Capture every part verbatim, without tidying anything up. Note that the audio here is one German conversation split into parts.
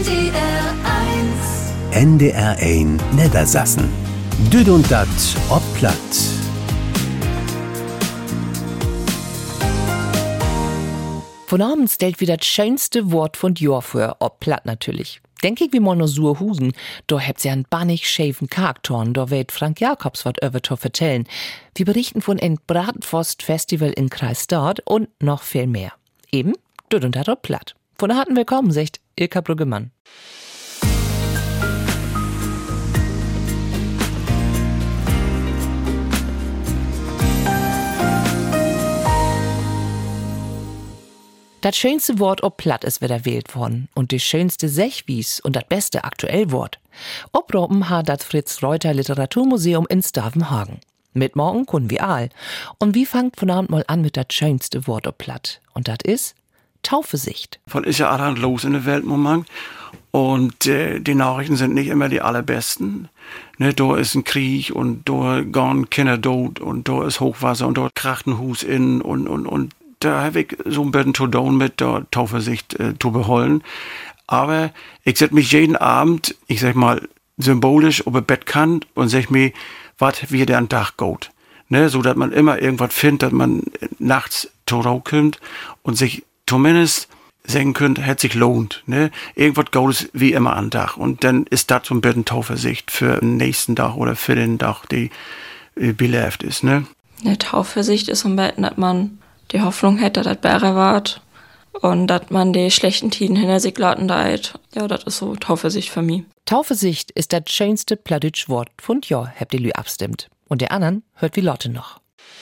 D R eins. N D R eins Niedersassen. Düd und dat ob platt. Von Abend stellt wieder das schönste Wort von Jahr vor, ob platt natürlich. Denk ich wie mal noch Surhusen, da habt sie einen bannig schäfen Karktorn, da wird Frank Jakobs wat über to vertellen. Wir berichten von ein Bratwurst-Festival in Kreisstadt und noch viel mehr. Eben, düd und dat ob platt. Von der harten Willkommen, sagt Ilka Brüggemann. Das schönste Wort ob platt ist wieder wählt worden und die schönste Sechwies und das beste aktuell Wort. Obroben hat das Fritz-Reuter Literaturmuseum in Stavenhagen. Mit morgen können wir all. Und wie fangt von Abend mal an mit das schönste Wort ob platt? Und das ist Taufesicht. Von ist ja allerhand los in der Welt momentan. Und äh, die Nachrichten sind nicht immer die allerbesten. Ne, da ist ein Krieg und da gehen Kinder tot und da ist Hochwasser und dort kracht ein Hus in und, und, und. Da habe ich so ein bisschen zu tun mit der Taufesicht äh, zu beholen. Aber ich setze mich jeden Abend, ich sag mal, symbolisch auf der Bettkant und sag mir, was wie der an Tag geht. Ne, so dass man immer irgendwas findet, dass man nachts zur Ruhe kommt und sich zumindest sagen könnte, hätte sich lohnt. Ne? Irgendwas geht es wie immer an Tag. Und dann ist das so ein bisschen Taufesicht für den nächsten Tag oder für den Tag, die äh, belebt ist. Ne? Eine Taufesicht ist am besten, dass man die Hoffnung hätte, dass das besser wird und dass man die schlechten Tiden hinter sich lassen deit. Ja, das ist so Taufesicht für mich. Taufesicht ist das schönste plattdütsch Wort von ja, habt ihr lü abstimmt. Und der anderen hört wie Lotte noch.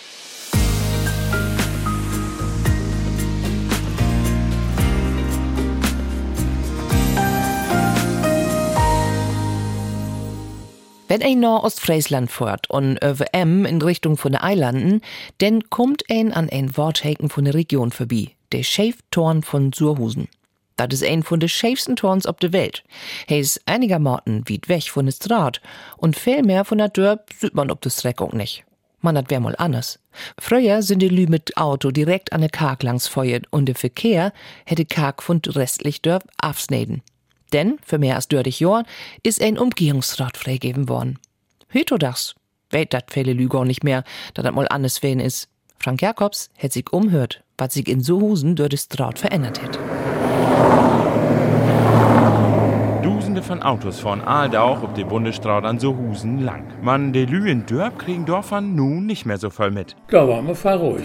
Wenn ein nach Ostfriesland fährt und über M in Richtung von den Eilanden, dann kommt ein an ein Worthäken von der Region vorbei, der Schäftorn von Surhusen. Das ist ein von den schäfsten Torns auf der Welt. Er ist einigermaßen weit weg von der Straat und viel mehr von der Dörp sieht man auf der Strecke auch nicht. Man, das wär mal anders. Früher sind die Lü mit Auto direkt an der Kark langs feuert und der Verkehr hätte Kark von restlich Dörp absneden. Denn für mehr als dreißig Jahren ist ein Umgehungsrat freigegeben worden. Heute das weht dat viele Lü gar nicht mehr, da das mal anders wen ist. Frank Jakobs hat sich umhört, was sich in Surhusen durch das Straat verändert hat. Dusende von Autos fahren Aaldauch auf die Bundesstraat an Surhusen lang. Man, die Lü in Dörp kriegen Dorfern nun nicht mehr so voll mit. Da waren wir fahr ruhig.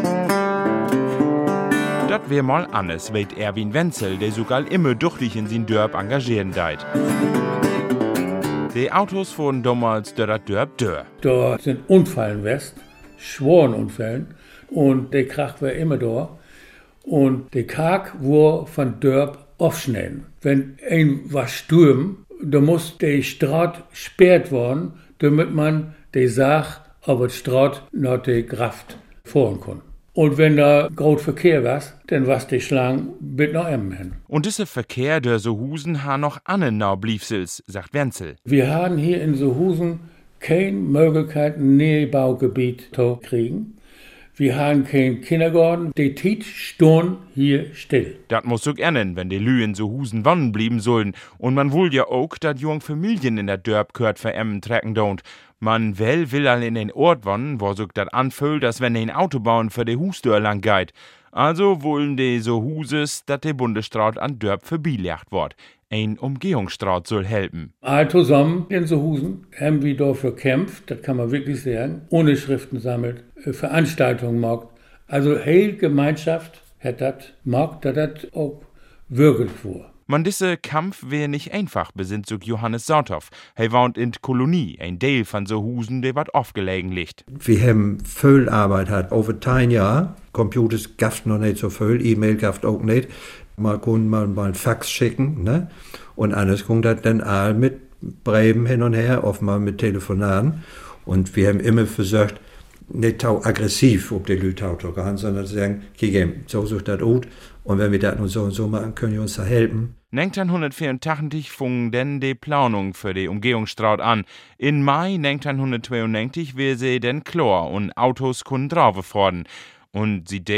Das wär mal anders, weht Erwin Wenzel, der sogar immer duchtig in sin Dörp engagieren deit. Die Autos fuhren damals durch das Dörp dör. Da sind Unfallen west, schworen Unfällen, und der Krach war immer da. Und der Kark war von Dörp aufschneiden. Wenn ein was stürm, da muss die Straat sperrt worden, damit man die Sach auf die Straat nach der Kraft fahren kann. Und wenn da groß Verkehr war, dann was die Schlangen bis nach Emmen hin. Und dieser Verkehr der Surhusen ha noch annen nau bliefsels, sagt Wenzel. Wir haben hier in Surhusen keine Möglichkeit, ein Neubaugebiet zu kriegen. Wir haben keinen Kindergarten. Die Tit stehen hier still. Das muss auch ändern, wenn die Lü in Surhusen wonnen blieben sollen. Und man will ja auch, dass jung Familien in der Dörp gehört für Emmen trecken don't. Man will will all in den Ort wonnen, wo sich das anfühlt, dass wenn den Autobahn für die Hustür lang geht. Also wollen die so Huses, dass der Bundesstraat an Dörp verbielegt wird. Ein Umgehungsstraat soll helfen. All zusammen in Surhusen haben wir dafür gekämpft, das kann man wirklich sagen, ohne Schriften sammelt, Veranstaltungen macht. Also heil Gemeinschaft hat das, mag das auch wirklich vor. Man disse Kampf wär nicht einfach, besinnt sich Johannes Sauthoff. Er wohnt in Kolonie, ein Teil von Surhusen, der wat aufgelegen liegt. Wir haben viel Arbeit hat, over ein Jahr. Computers gaft noch nicht so viel, E-Mail gaft auch nicht. Man kann mal, mal ein Fax schicken, ne? Und anders kommt das dann all mit Briefen hin und her, oft mal mit Telefonaten. Und wir haben immer versucht, nicht aggressiv auf die Leute zu gehen, sondern zu sagen, okay, so sucht das gut. Und wenn wir das und so und so machen, können wir uns da helfen. neunzehnhundertvierundachtzig fing denn die Planung für die Umgehungsstraat an. In Mai neunzehnhundertzweiundneunzig wäre sie denn klar und Autos konnten drauf fahren. Und seitdem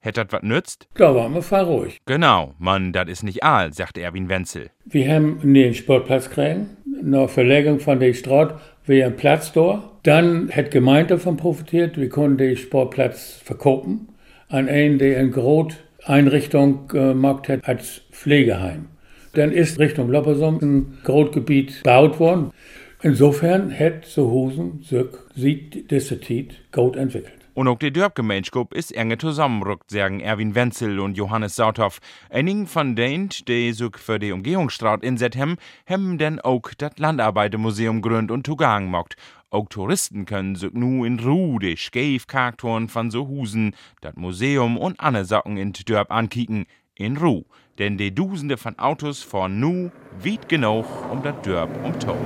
Hätt dat wat nützt? Da waren wir voll ruhig. Genau, Mann, dat is nicht all, sagt Erwin Wenzel. Wir haben einen Sportplatz gekriegt, nach Verlegung von der Straße, wir einen Platz da. Dann hat die Gemeinde davon profitiert, wir konnten den Sportplatz verkaufen an einen, der eine große Einrichtung gemacht hat als Pflegeheim. Dann ist Richtung Loppersum ein Großgebiet gebaut worden. Insofern hat Zuhusen sich seit dieser Zeit gut entwickelt. Und auch die Dörpgemeinschaft ist enge zusammenrückt, sagen Erwin Wenzel und Johannes Sauthoff. Einigen von denen, die sich für die Umgehungsstraße inset haben, haben denn auch das Landarbeitermuseum gründ und Zugang gemacht. Auch Touristen können sich nu in Ruhe die Schäfcharaktoren von Zuhusen, das Museum und andere Sachen in Dörp ankicken. In Ruhe. Denn die Dusende von Autos fahren nu weit genug um das Dörp um Tau.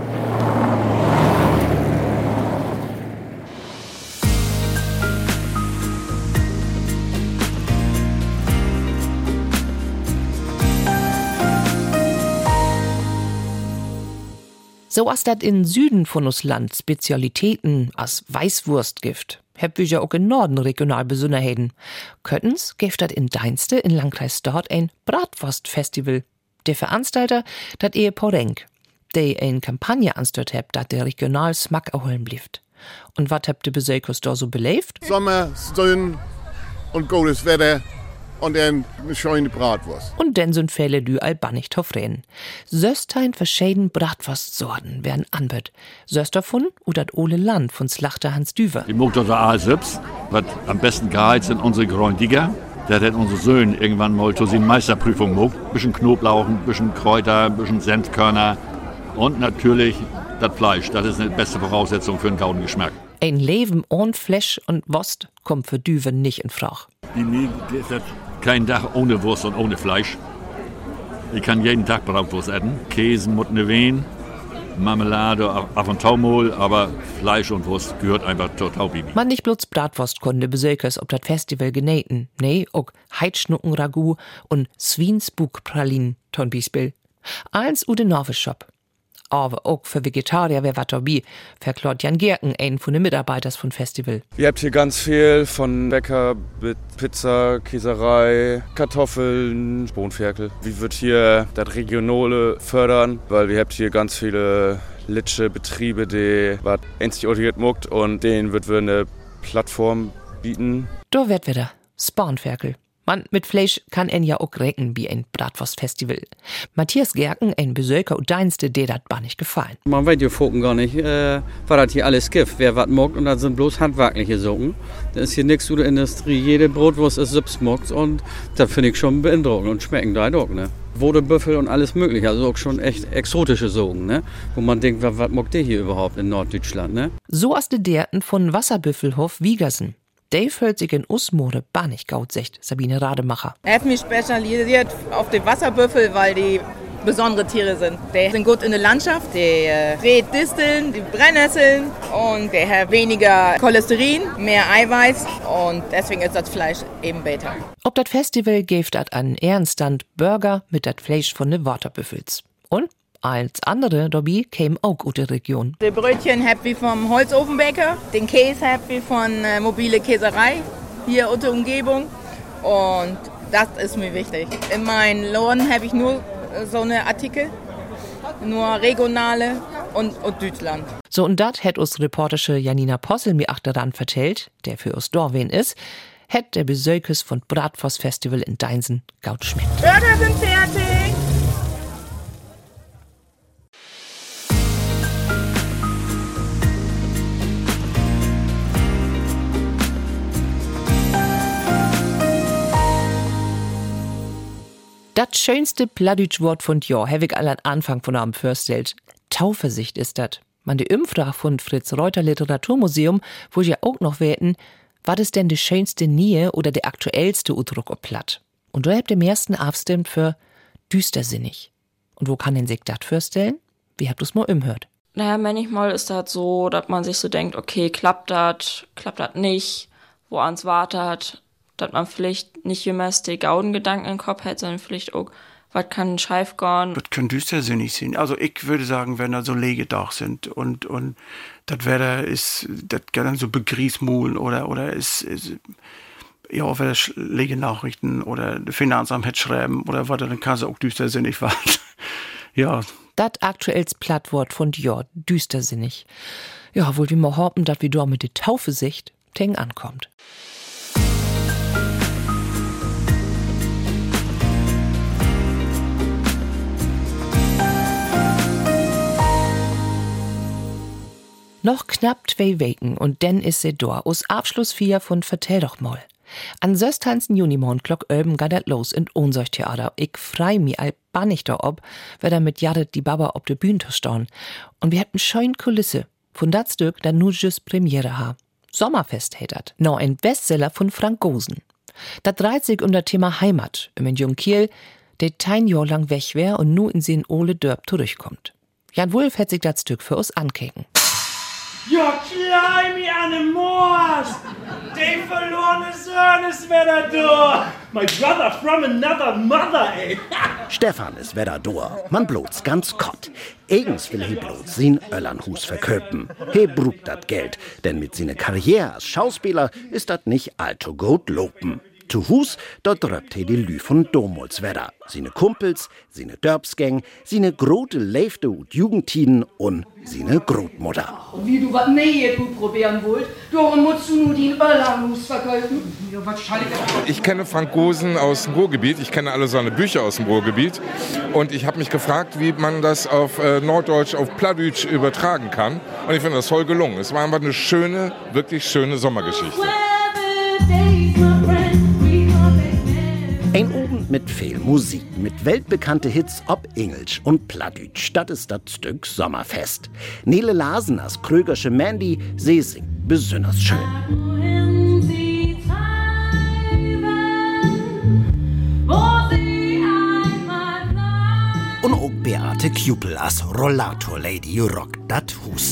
So as dat in Süden von uns Land Spezialitäten as Weißwurst gibt, heb wir ja auch in Norden regional Besonderheiten. Köttens gibt dat in Deinste in Landkreis dort ein Bratwurstfestival. Der Veranstalter, dat Ehepaar Renk, der eine Kampagne anstört heb, dat der regional Smack erholen blieft. Und wat habt ihr Besökers da so belebt? Sommer, Sonne und gutes Wetter. Und dann eine schöne Bratwurst. Und dann sind Fälle die albanig toffreden. Söstein verschieden Bratwurstsorten werden anbot. Söst davon oder das Ole Land von Slachter Hans Düver. Ich mag das A selbst, was am besten geheizt sind unsere Gräundiger. Der hat unsere Söhne irgendwann mal zu seiner Meisterprüfung gemacht. Ein bisschen Knoblauch, ein bisschen Kräuter, ein bisschen Senfkörner und natürlich das Fleisch. Das ist eine beste Voraussetzung für einen gauden Geschmack. Ein Leben ohne Fleisch und Wurst kommt für Düver nicht in Frage. Die nie, kein Tag ohne Wurst und ohne Fleisch. Ich kann jeden Tag Bratwurst essen. Käse, Muttne Wehen, Marmelade, ab und Taumol, aber Fleisch und Wurst gehört einfach total bibi. Man nicht bloß Bratwurstkunde Besökers ob das Festival genähten. Nee, auch Heidschnucken-Ragout und Swinsbuk-Pralinen, ton Beispiel. Eins ude Norweshop. Aber auch für Vegetarier wäre was dabei, verklaut Jan Gerken, ein von den Mitarbeitern vom Festival. Ihr habt hier ganz viel von Bäcker mit Pizza, Käserei, Kartoffeln, Bohnenferkel. Wie wird hier das Regionale fördern? Weil wir habt hier ganz viele litsche Betriebe, die was einzigartig muckt und denen wird wir eine Plattform bieten. Da wird wieder Spanferkel. Man, mit Fleisch kann en ja auch recken wie ein Bratwurstfestival. Matthias Gerken, ein Besöker und Deinste, der dat bar nicht gefallen. Man weiß ja Foken gar nicht, äh, was das hier alles gibt, wer was mockt und das sind bloß handwerkliche Sachen. Da ist hier nichts zu der Industrie, jede Brotwurst ist selbst mockt und das finde ich schon beeindruckend und schmecken da auch, ne. Wodebüffel und alles mögliche, also auch schon echt exotische Sachen, ne. Wo man denkt, was, was mockt der hier überhaupt in Norddeutschland, ne. So as de derten von Wasserbüffelhof Wiegersen. Dave hört sich in Usmode bar nicht gaut, sagt Sabine Rademacher. Er hat mich spezialisiert auf den Wasserbüffel, weil die besondere Tiere sind. Die sind gut in der Landschaft, die äh, dreht Disteln, die Brennnesseln und der hat weniger Cholesterin, mehr Eiweiß und deswegen ist das Fleisch eben besser. Ob das Festival gibt dat an Ehrenstand Burger mit dat Fleisch von de Waterbüffels. Und als andere dabei kämen auch aus der Region. Die Brötchen hab ich vom Holzofenbäcker, den Käse hab ich von äh, mobile Käserei hier aus der Umgebung und das ist mir wichtig. In meinen Laden habe ich nur äh, so eine Artikel, nur regionale und, und Deutschland. So und dat hat uns Reporterin Janina Possel mir achteran vertellt, der für uns Dorwen ist, hat der Besökes von Bratwurstfestival in Deinsen gaut schmeckt. Burger sind fertig! Das schönste Plattdeutsch-Wort von Jahr habe ich all an Anfang von Abend vorstellt. Tauversicht ist das. Man die Umfrage von Fritz Reuter Literaturmuseum, wo ich ja auch noch werten, war das denn die schönste Nähe oder der aktuellste Udruck auf Platt? Und da habt ihr am ersten abstimmt für düstersinnig. Und wo kann denn sich das vorstellen? Wie habt ihr's mal umhört? Naja, manchmal ist das so, dass man sich so denkt, okay, klappt das, klappt das nicht, wo ans wartet, dass man vielleicht nicht immer die Gaudengedanken im Kopf hat, sondern vielleicht auch, was kann scheif gehen. Das kann düstersinnig sein. Also ich würde sagen, wenn da so Legedach sind und, und das Wetter ist, das kann dann so begriesmulen oder, oder ist, ist ja, wenn schlechte Nachrichten oder das Finanzamt hat schreiben oder was, dann kann es auch düstersinnig werden. Ja. Das aktuelles Plattwort von Dior, düstersinnig. Ja, wohl wie man hoffen, dass wir da mit der Taufesicht Teng ankommt. Noch knapp zwei Wochen und dann ist sie da. Aus Abschluss vier von Vertell doch mal. An sechzehnten Junimond klock öben geht dat los in unser Theater. Ich freu mi all bannig da ob, wer da mit Jared die Baba ob de Bühne stehen. Und wir hätten scheun Kulisse. Von dat Stück, da nu just Premiere ha. Sommerfest hättet. No ein Bestseller von Frank Gosen. Da dreht sich um das Thema Heimat. Im Jungkiel, der tein Jahr lang weg wär und nu in sin Ole Dörp zurückkommt. Jan Wulf hat sich dat Stück für uns ankeken. Ja, klein wie an dem Moors! Die verlorene Sohn ist wieder da! My brother from another mother, ey! Stefan ist wieder da. Man bloß ganz kott. Eigens will he bloß sein Öllernhus verköpen. He brugt dat Geld, denn mit seiner Karriere als Schauspieler ist dat nicht allzu gut lopen. Zu Hus, dort dröppt he die Lü von Domholzwedder. Seine Kumpels, seine Dörpsgäng, seine grote Leifte und Jugendtiden und seine Großmutter. Wie du was Nähe gut probieren wollt, darum musst du nur den Öllernhus verkaufen. Ja, was schall ich? Ich kenne Frank Gosen aus dem Ruhrgebiet, ich kenne alle seine Bücher aus dem Ruhrgebiet und ich habe mich gefragt, wie man das auf äh, Norddeutsch, auf Plattdeutsch übertragen kann und ich finde das voll gelungen. Es war einfach eine schöne, wirklich schöne Sommergeschichte. Ein Abend mit viel Musik, mit weltbekannte Hits ob Englisch und Plattdeutsch. Das ist das Stück Sommerfest. Nele Larsen als krögersche Mandy, sie singt besonders schön. Und auch Beate Kupel als Rollator-Lady rockt dat Hus.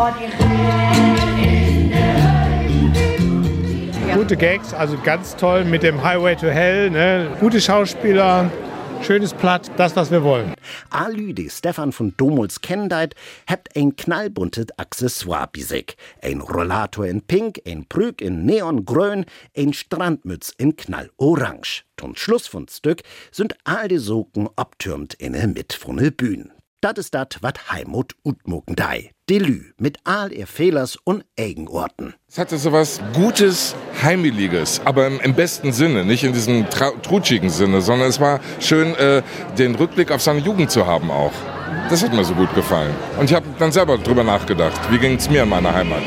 Gute Gags, also ganz toll mit dem Highway to Hell, ne? Gute Schauspieler, schönes Platt, das, was wir wollen. Alü, die Stefan von Domholz kennendeit, habt ein knallbuntes Accessoire bisig. Ein Rollator in Pink, ein Prüg in Neongrün, ein Strandmütz in Knallorange. Zum Schluss von Stück sind all die Socken abtürmt in der Mitte von der Bühne. Dat ist dat, wat Heimut utmucken dei. Die Lü mit all ihr Fehlers und Eigenorten. Es hatte so was Gutes, Heimeliges, aber im, im besten Sinne, nicht in diesem trutschigen Sinne, sondern es war schön, äh, den Rückblick auf seine Jugend zu haben auch. Das hat mir so gut gefallen. Und ich habe dann selber drüber nachgedacht, wie ging es mir in meiner Heimat.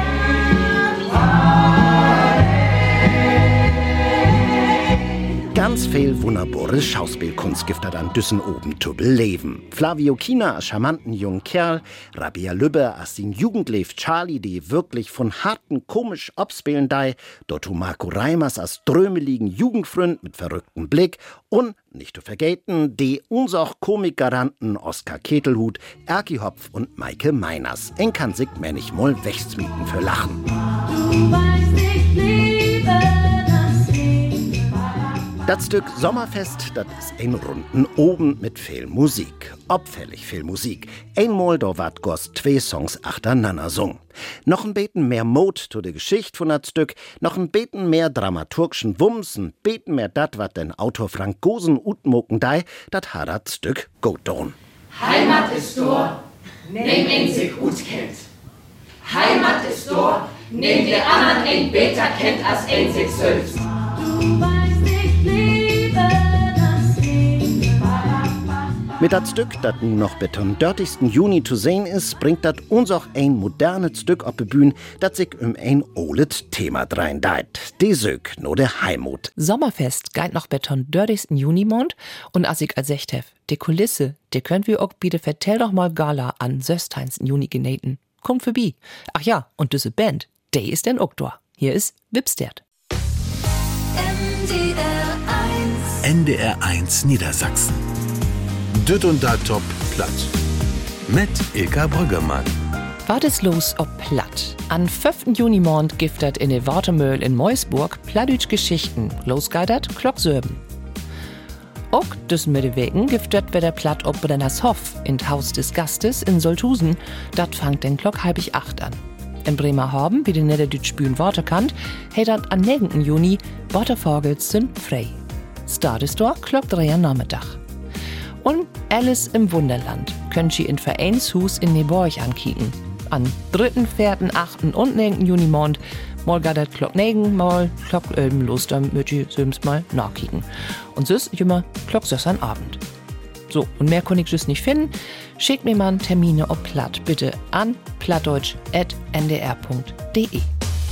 Ganz viel wunderbare Schauspielkunst gibt an Düssen oben zu beleben. Flavio Kina als charmanten jungen Kerl, Rabia Lübbe als den Jugendlev Charlie, die wirklich von harten komisch abspielen dei, dort Marco Reimers als drömeligen Jugendfreund mit verrücktem Blick und, nicht zu vergessen, die unser Komikgaranten Oskar Ketelhut, Erki Hopf und Maike Meiners. En kann sich mir nicht mal wechtsmieten für Lachen. Du weißt, ich liebe das Stück Sommerfest, das ist ein runden Oben mit viel Musik. Abfällig viel Musik. Einmal da wart gost zwei Songs achteinander sung. Noch ein beten mehr Mode zu der Geschichte von das Stück, noch ein beten mehr dramaturgischen Wumms, ein beten mehr dat, wat den Autor Frank Gosen utmucken dei, dat hat das Stück gut don. Heimat ist da, nehm ein sich gut kennt. Heimat ist da, nehm der anderen ein beter kennt als ein sich selbst. Mit dat Stück, dat nun noch bis zum dörtigsten Juni zu sehen ist, bringt dat uns auch ein modernes Stück auf die Bühne, dat sich um ein olet Thema drein deit. Die Sög, no der Heimut. Sommerfest geht noch bis zum dörtigsten Junimond und as ich als Sechtef, die Kulisse, die könnt wir auch bitte vertell doch mal Gala an sechzehnten Juni genähten. Kommt vorbei. Ach ja, und diese Band, die ist den Oktor. Hier ist Wipstert. N D R eins N D R eins Niedersachsen. Düt und da top platt. Mit Ilka Brüggemann. Wart es los ob platt. An fünften Junimond giftet in der Wartemöhl in Meusburg plattdütsch Geschichten. Losgeidert Klocksöben. Auch düssen mit de Wegen giftet wer der platt ob Brenners Hof in Haus des Gastes in Solthusen. Dat fangt den Klock halbig acht an. In Bremerhaven, wie den Niederdütsch Bühn Waterkant, hat dat am neunten Juni Watervogels sind frei. Start ist dort, klock drei Nachmittag. Und Alice im Wunderland könnt ihr in Vereinshus in Neborch ankicken. An dritten, vierten, achten und neunten Juni Mond mal gar dat klock negen, mal klock elben los, dann müsst ihr söms mal nachkicken. Und süß immer klock süß an Abend. So, und mehr kann ich just nicht finden. Schickt mir mal Termine ob Platt bitte an plattdeutsch at n d r punkt d e.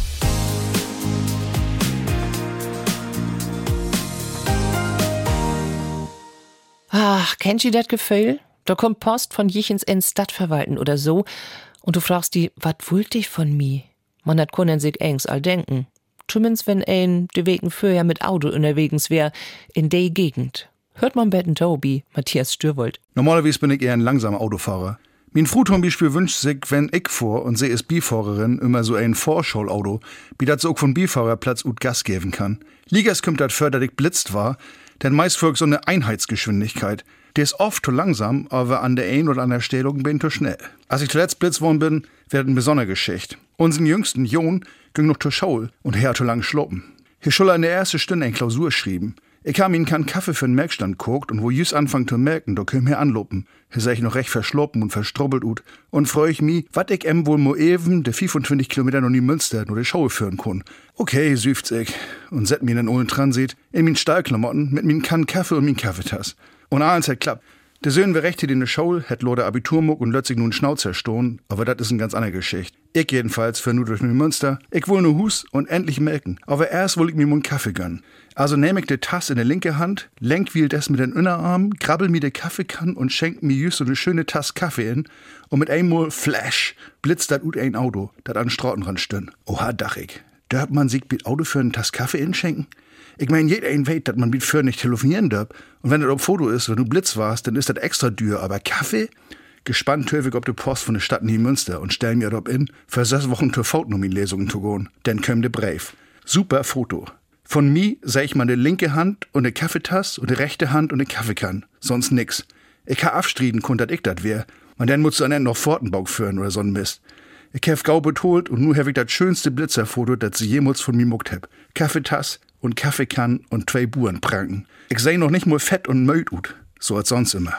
Ach, kennt ihr das Gefühl? Da kommt Post von Jichens in Stadtverwalten oder so und du fragst die, was wollt ich von mir? Man hat können sich engs all denken. Zumindest wenn ein de Wegen vorher mit Auto unterwegs wär in der Gegend. Hört man Betten Tobi, Matthias Stürwold. Normalerweise bin ich eher ein langsamer Autofahrer. Mein Frau zum Beispiel wünscht sich, wenn ich vor und sie ist Bifahrerin, immer so ein Vorschulauto, wie das so auch von Bifahrerplatz ut Gas geben kann. Ligas kommt dat für, dass ich blitzt war, denn meist folgt so eine Einheitsgeschwindigkeit. Der ist oft zu langsam, aber an der einen oder anderen Stellung bin ich zu schnell. Als ich zuletzt blitzt worden bin, wird eine besondere Geschichte. Unseren jüngsten John ging noch zur Schule und er hat zu lang schloppen. Hier schon in der ersten Stunde eine Klausur schrieben. Ich habe ihm keinen Kaffee für den Merkstand geguckt und wo jüss anfangen zu merken, da können wir anloppen. Hier seh ich noch recht verschloppen und verstrubbelt ut. Und freu ich mich, wat ich em wohl mo even de fünfundzwanzig Kilometer noch nie Münster nur die Schau führen kann. Okay, süft ich. Und set mir in den ohlen Transit, in min Stahlklamotten, mit min Kann Kaffee und min Kaffeetass. Und eins hat klappt. Der Söhn wär recht hier in der Schule, hätt lo der Abiturmuck und lötzig nun Schnauzer stohn, aber dat is ein ganz andere Geschichte. Ich jedenfalls für nur durch min Münster, ich will nur Hus und endlich melken. Aber erst will ich mir mun Kaffee gönnen. Also nehm ich de Tass in der linke Hand, lenk wie das mit den Innerarm, grabbel mir de Kaffeekann und schenk mir just so ne schöne Tass Kaffee in. Und mit einmal Flash blitzt dat ut ein Auto, dat an Strautenrand stön. Oha, dach ich. Dörp man sich mit Auto für einen Tass Kaffee inschenken? Ich mein, jeder ein weet, dat man mit für nicht telefonieren dörp. Und wenn das auf Foto ist, wenn du Blitz warst, dann ist das extra dür. Aber Kaffee? Gespannt töve ich ob de Post von der Stadt Niemünster und stell mir dort in, für sechs Wochen zur Fotonomie-Lesungen zu gehen. Dann kömm de Brief. Super Foto. Von mir seh ich meine linke Hand und ne Kaffeetass und ne rechte Hand und ne Kaffeekann. Sonst nix. Ich kann abstrieden, konnt dat ich dat wär. Man dann muss dann noch Fortenbau führen oder so'n Mist. Ich hab gau betont und nu hab ich dat schönste Blitzerfoto, dat sie jemals von mir muckt hab. Kaffeetass und Kaffeekann und zwei Buren pranken. Ich seh noch nicht mal fett und möd ut. So als sonst immer.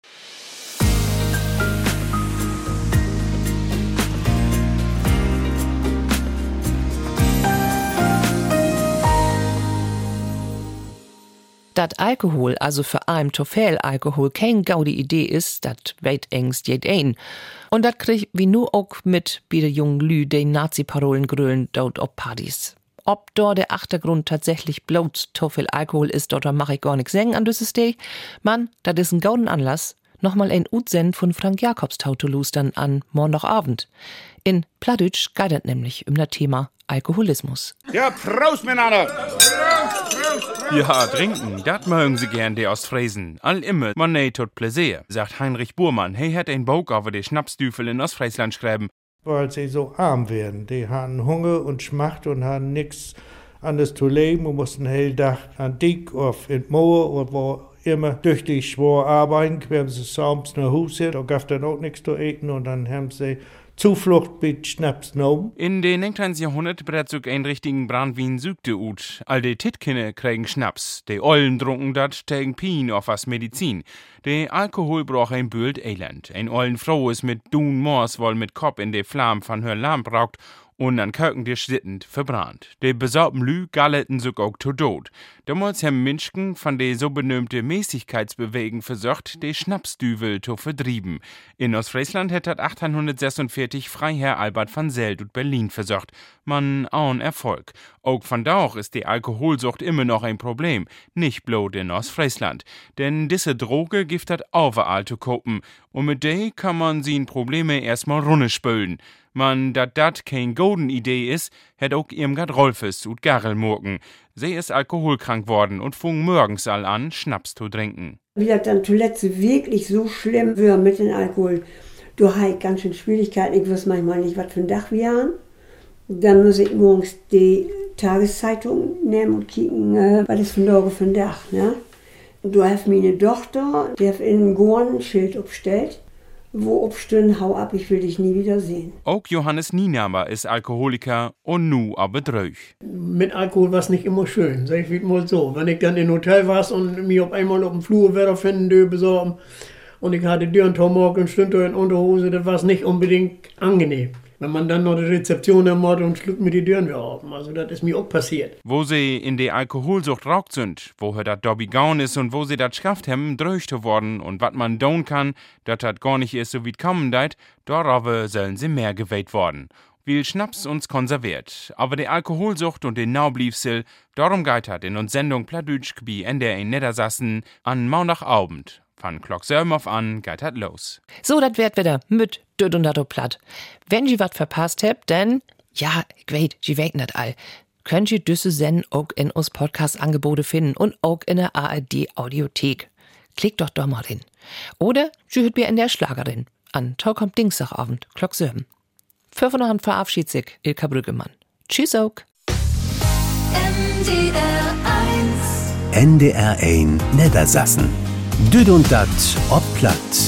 Dat Alkohol, also für allem zu viel Alkohol, kein gaudi Idee ist, dat weit engst jed ein. Und dat krieg wie nu auch mit bei de jungen Lü, de Nazi-Parolen grölen dort ob Partys. Ob dort der Achtergrund tatsächlich bloß zu viel Alkohol ist, dort mach ich gar nix sagen an dieses Day. Mann, dat is ein gauden Anlass, nochmal ein Utsend von Frank Jacobs Tautolustern an Montagabend. In Plattdeutsch geidet nämlich um das Thema Alkoholismus. Ja, Prost, miteinander! Ja, trinken, dat mögen sie gern, die Ostfriesen. All immer, man nee tot Pläsier, sagt Heinrich Burmann. Hey, hat ein Bauch over die Schnapsdüfel in Ostfriesland schreiben. Weil sie so arm werden. Die haben Hunger und Schmacht und haben nichts anderes zu leben und mussten den hellen Tag an Dick auf in Moor und wo immer durch die schwor arbeiten, wenn sie abends nach Hause sind und gab dann auch nichts zu essen und dann haben sie Zuflucht mit Schnaps genommen. In den neunzehnten Jahrhundert brät sich ein richtigen Brandwein sügte ut. All die Titkinder kriegen Schnaps. Die Ollen trunken dat tegen Pien auf was Medizin. Der Alkohol braucht ein Büld Elend. Ein ollen Frau ist mit Dun Mors wohl mit Kopf in de Flamm von hör Lamp raucht und an Kökentisch sittend verbrannt. De besaubten Lü galleten sich auch zu Tod. Damals haben Menschen von de so benömte Mäßigkeitsbewegen versucht, de Schnapsdüvel zu vertrieben. In Ostfriesland hat dat achtzehnhundertsechsundvierzig Freiherr Albert van Zelt und Berlin versucht. Man ahn Erfolg. Auch von dauch ist die Alkoholsucht immer noch ein Problem. Nicht bloß in Ostfriesland. Denn diese Droge gibt dat overall zu kopen. Und mit de kann man sien Probleme erstmal runnespülen. Man, dat dat kein golden Idee is, hätt auch Irmgard Rolfes und Garelmurken. Sie ist alkoholkrank worden und fing morgens all an, Schnaps zu trinken. Wie das dann zuletzt wirklich so schlimm wird mit dem Alkohol, du hast ganz schön Schwierigkeiten. Ich weiß manchmal nicht, was für ein Tag wir haben. Dann muss ich morgens die Tageszeitung nehmen und kicken, äh, was ist von da für ein Tag. Ne? Du hast meine Tochter, die hat in einem Gorn ein Schild aufgestellt. wo obstün, hau ab, ich will dich nie wieder sehen. Auch Johannes Nienaber ist Alkoholiker und nu aber dröch. Mit Alkohol war es nicht immer schön, sag ich wie mal so. Wenn ich dann in Hotel war und mich auf einmal auf dem Flur wieder finden, dö besorgen und ich hatte Dürrentormorg und Stündor in Unterhose, das war es nicht unbedingt angenehm. Wenn man dann noch die Rezeption am Mord und schluckt mir die Türen wieder auf. Also das ist mir auch passiert. Wo sie in der Alkoholsucht raucht sind, wo das Dobby gaun ist und wo sie das schafft haben, dröch geworden und wat man down kann, dat dat gar nicht ist so wie kommen deit, darauf sollen sie mehr gewählt worden. Weil Schnaps uns konserviert. Aber die Alkoholsucht und den Naubliefsel, darum geht hat in uns Sendung Pladütsch wie in der in Niedersassen an Maunachabend. Van Klock Sörmow an, geht hat los. So, dat wird wieder mit Düt und Dato platt. Wenn ihr wat verpasst habt, dann, ja, ich weet, ihr weet net all, könnt ihr düsse Sen auch in uns Podcast-Angebote finden und auch in der A R D-Audiothek. Klickt doch doch mal hin. Oder ihr hört mir in der Schlagerin an Taukommt Dienstagabend, Klock Sörm. Für von der Hand verabschiedet sich Ilka Brüggemann. Tschüss auch. M D R eins N D R eins Niedersassen. Düt und dat ob platt.